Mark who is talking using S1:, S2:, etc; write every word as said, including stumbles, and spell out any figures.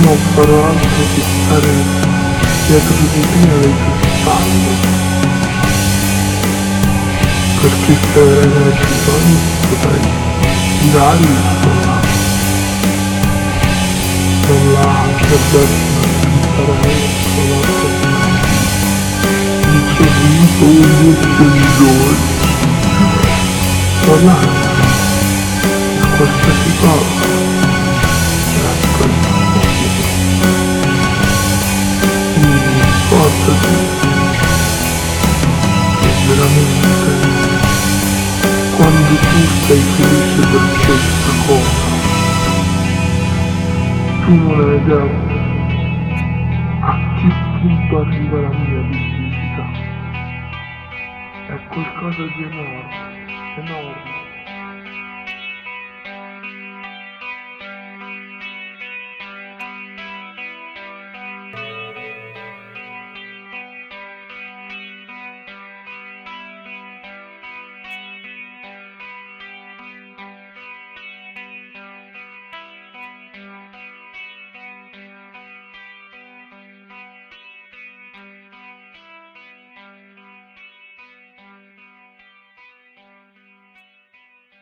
S1: non farò altro che stare dietro di te alle tue spalle, perché se avrai bisogno potrai girare il tuo lato, non la perderti, imparai a trovare il sorriso ogni splendore, parlare di qualsiasi cosa, ecco il quindi ricordati che veramente quando tu sei felice per questa cosa, tu non hai idea a che punto arriva la mia felicità. È qualcosa di enorme, enorme.